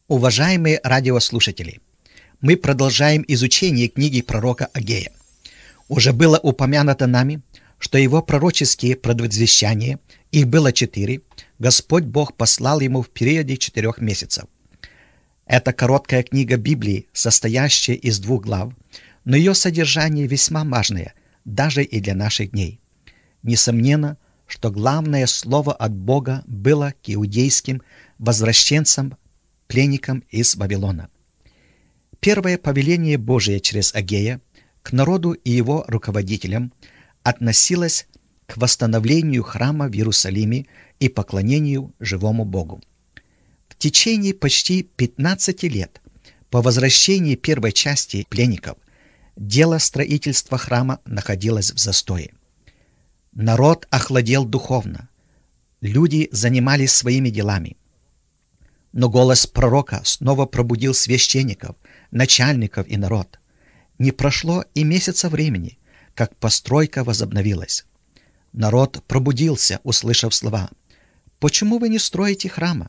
Уважаемые радиослушатели, мы продолжаем изучение книги пророка Агея. Уже было упомянуто нами, что его пророческие предвозвещания, их было 4, Господь Бог послал ему в периоде 4 месяцев. Это короткая книга Библии, состоящая из 2 глав, но ее содержание весьма важное, даже и для наших дней. Несомненно, что главное слово от Бога было к иудейским возвращенцам, пленникам из Вавилона. Первое повеление Божие через Агея к народу и его руководителям относилось к восстановлению храма в Иерусалиме и поклонению живому Богу. В течение почти 15 лет по возвращении первой части пленников дело строительства храма находилось в застое. Народ охладел духовно, люди занимались своими делами. Но голос пророка снова пробудил священников, начальников и народ. Не прошло и месяца времени, как постройка возобновилась. Народ пробудился, услышав слова: «Почему вы не строите храма?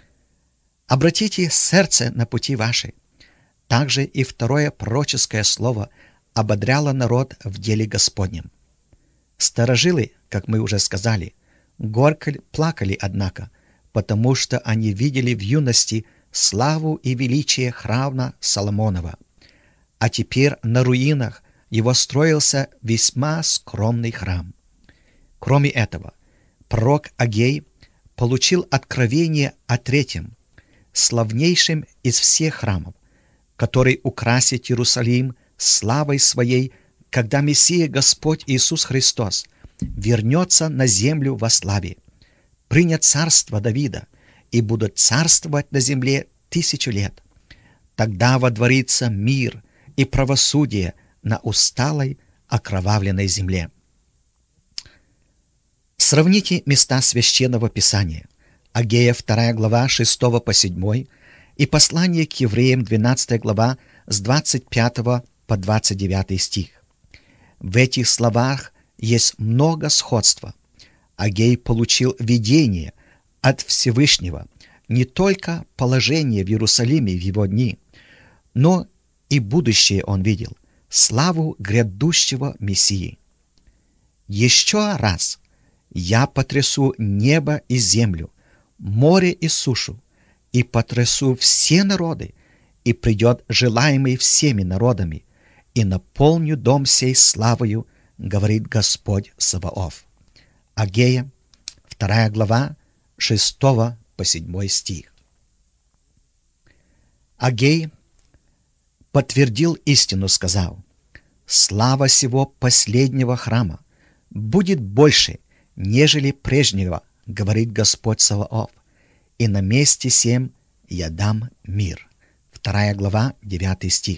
Обратите сердце на пути ваши». Также и второе пророческое слово ободряло народ в деле Господнем. Старожилы, как мы уже сказали, горько плакали, однако, потому что они видели в юности славу и величие храма Соломонова, а теперь на руинах его строился весьма скромный храм. Кроме этого, пророк Агей получил откровение о третьем, славнейшем из всех храмов, который украсит Иерусалим славой своей, когда Мессия Господь Иисус Христос вернется на землю во славе, принят царство Давида и будут царствовать на земле 1000 лет. Тогда водворится мир и правосудие на усталой, окровавленной земле. Сравните места Священного Писания. Агея 2 глава 6 по 7 и послание к евреям 12 глава с 25 по 29 стих. В этих словах есть много сходства. Агей получил видение от Всевышнего, не только положение в Иерусалиме в его дни, но и будущее он видел, славу грядущего Мессии. «Еще раз я потрясу небо и землю, море и сушу, и потрясу все народы, и придет желаемый всеми народами, и наполню дом сей славою, говорит Господь Саваоф». Агея, 2 глава, 6 по 7 стих. Агей подтвердил истину, сказав: «Слава сего последнего храма будет больше, нежели прежнего, говорит Господь Саваоф, и на месте сем я дам мир». 2 глава, 9 стих.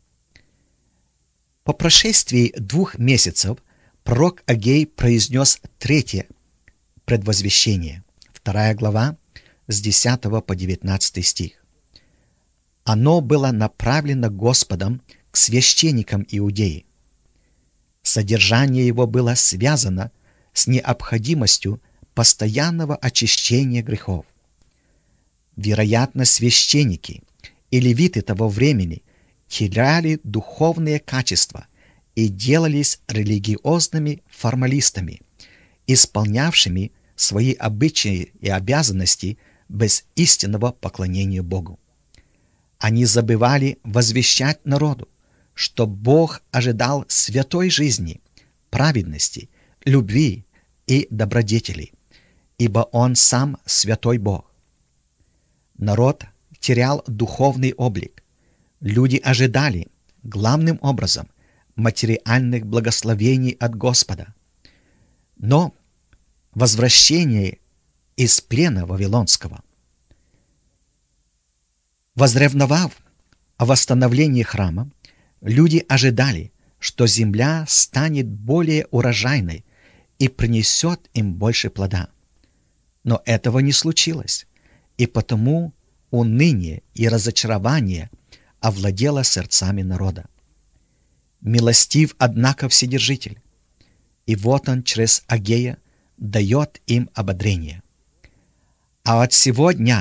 По прошествии 2 месяцев пророк Агей произнес третье предвозвещение, 2 глава, с 10 по 19 стих. Оно было направлено Господом к священникам Иудеи. Содержание его было связано с необходимостью постоянного очищения грехов. Вероятно, священники и левиты того времени теряли духовные качества и делались религиозными формалистами, исполнявшими свои обычаи и обязанности без истинного поклонения Богу. Они забывали возвещать народу, что Бог ожидал святой жизни, праведности, любви и добродетели, ибо Он сам святой Бог. Народ терял духовный облик. Люди ожидали, главным образом, материальных благословений от Господа. Но возвращение из плена Вавилонского, возревновав о восстановлении храма, люди ожидали, что земля станет более урожайной и принесет им больше плода. Но этого не случилось, и потому уныние и разочарование овладело сердцами народа. Милостив, однако, Вседержитель, и вот Он через Агея дает им ободрение. А от сего дня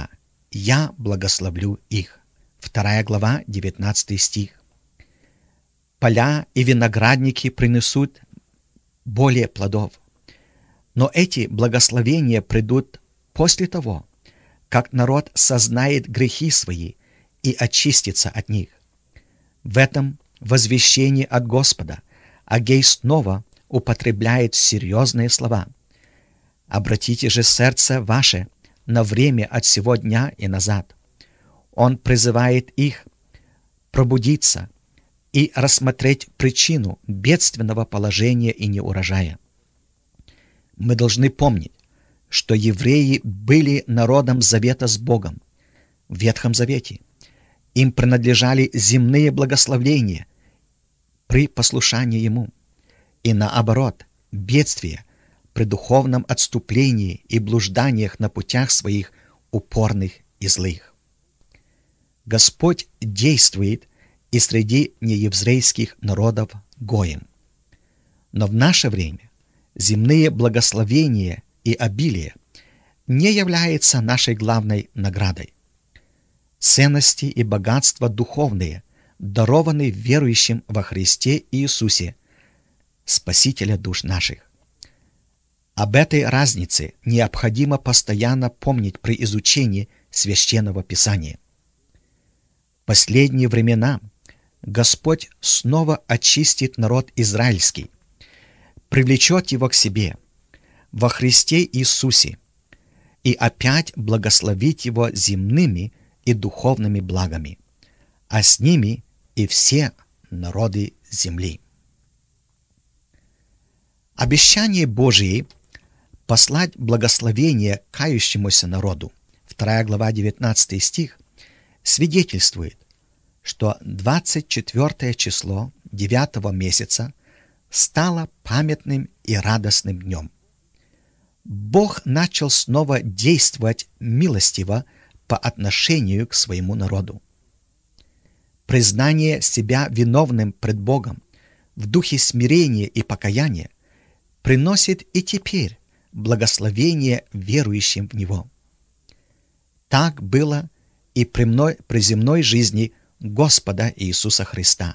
я благословлю их». 2 глава, 19 стих. Поля и виноградники принесут более плодов. Но эти благословения придут после того, как народ сознает грехи свои и очистится от них. В этом возвещении от Господа Агей снова употребляет серьезные слова. «Обратите же сердце ваше на время от сего дня и назад». Он призывает их пробудиться и рассмотреть причину бедственного положения и неурожая. Мы должны помнить, что евреи были народом завета с Богом в Ветхом Завете. Им принадлежали земные благословения при послушании Ему. И наоборот, бедствия при духовном отступлении и блужданиях на путях своих упорных и злых. Господь действует и среди нееврейских народов гоем. Но в наше время земные благословения и обилие не являются нашей главной наградой. Ценности и богатства духовные дарованы верующим во Христе Иисусе, Спасителя душ наших. Об этой разнице необходимо постоянно помнить при изучении Священного Писания. В последние времена Господь снова очистит народ израильский, привлечет его к себе во Христе Иисусе и опять благословит его земными и духовными благами, а с ними и все народы земли. Обещание Божие послать благословение кающемуся народу, 2 глава 19 стих, свидетельствует, что 24 число 9 месяца стало памятным и радостным днем. Бог начал снова действовать милостиво по отношению к своему народу. Признание себя виновным пред Богом в духе смирения и покаяния приносит и теперь благословение верующим в Него. Так было и при земной жизни Господа Иисуса Христа.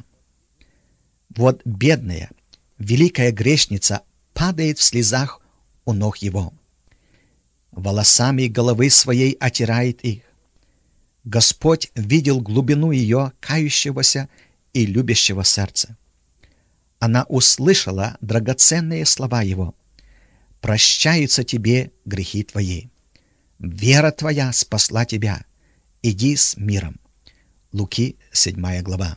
Вот бедная, великая грешница падает в слезах у ног Его. Волосами головы своей отирает их. Господь видел глубину ее кающегося и любящего сердца. Она услышала драгоценные слова Его: «Прощаются тебе грехи твои. Вера твоя спасла тебя. Иди с миром». Луки, 7 глава.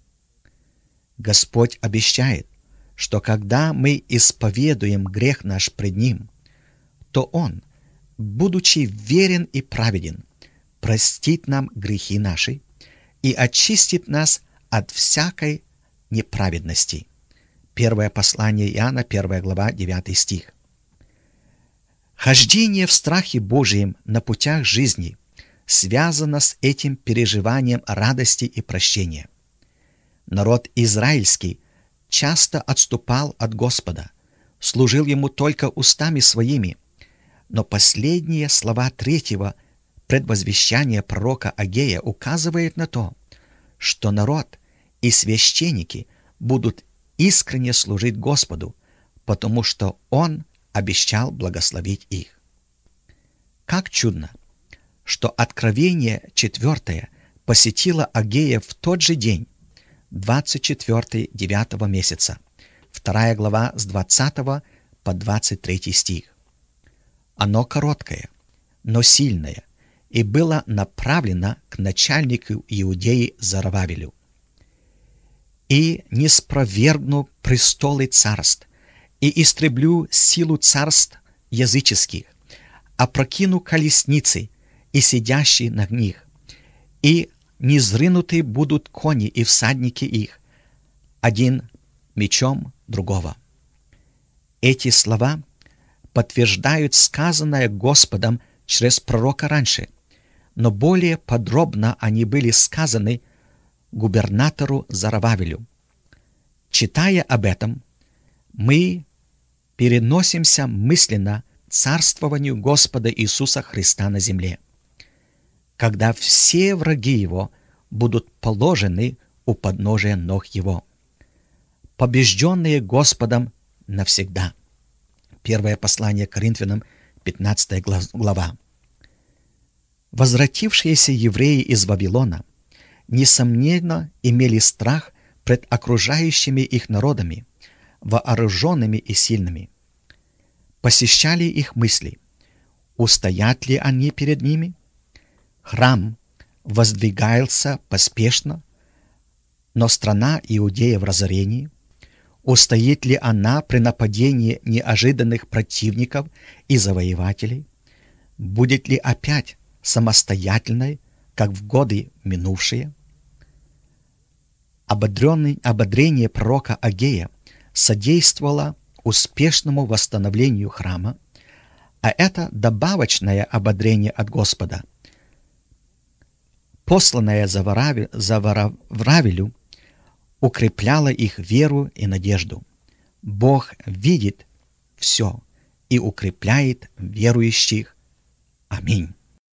Господь обещает, что когда мы исповедуем грех наш пред Ним, то Он, будучи верен и праведен, простит нам грехи наши и очистит нас от всякой неправедности. Первое послание Иоанна, 1 глава, 9 стих. Хождение в страхе Божьем на путях жизни связано с этим переживанием радости и прощения. Народ израильский часто отступал от Господа, служил Ему только устами своими, но последние слова 3-го предвозвещания пророка Агея указывают на то, что народ и священники будут искренне служить Господу, потому что Он обещал благословить их. Как чудно, что Откровение 4 посетило Агея в тот же день, 24 9 месяца, 2 глава с 20 по 23 стих. Оно короткое, но сильное, и было направлено к начальнику Иудеи Зоровавелю. «И не спровергну престолы царств, и истреблю силу царств языческих, опрокину колесницы и сидящие на них, и низрынуты будут кони и всадники их, один мечом другого». Эти слова подтверждают сказанное Господом через пророка раньше, но более подробно они были сказаны губернатору Зоровавелю. Читая об этом, мы переносимся мысленно к царствованию Господа Иисуса Христа на земле. когда все враги его будут положены у подножия ног его, побежденные Господом навсегда. Первое послание к Коринфянам, 15 глава. Возвратившиеся евреи из Вавилона, несомненно, имели страх пред окружающими их народами, вооруженными и сильными. Посещали их мысли, устоят ли они перед ними? Храм воздвигался поспешно, но страна Иудея в разорении. Устоит ли она при нападении неожиданных противников и завоевателей? Будет ли опять самостоятельной, как в годы минувшие? Ободрение пророка Агея содействовало успешному восстановлению храма, а это добавочное ободрение от Господа, посланное Завравелю, укрепляло их веру и надежду. Бог видит все и укрепляет верующих. Аминь.